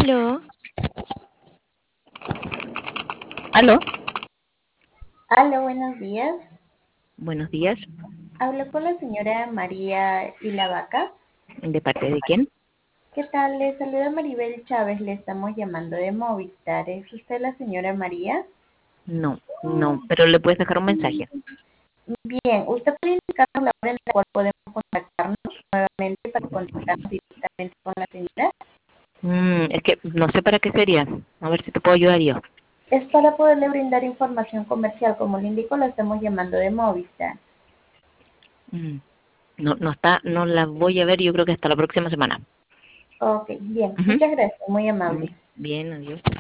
Aló, aló, Hola, buenos días. buenos días. Hablo con la señora María y la vaca. ¿De parte de quién? ¿Qué tal? Le saluda Maribel Chávez. Le estamos llamando de Movistar. ¿Es usted la señora María? No, no, pero le puedes dejar un mensaje. Bien, usted puede indicarnos la hora en la cual podemos contactarnos nuevamente para contactarnos directamente con la señora. Es que no sé para qué sería. A ver si te puedo ayudar yo. Es para poderle brindar información comercial. Como le indico, la estamos llamando de Movistar. Mm, No, no está, no la voy a ver. Yo creo que hasta la próxima semana. Ok, bien. Ujú. Muchas gracias. Muy amable. Bien, adiós.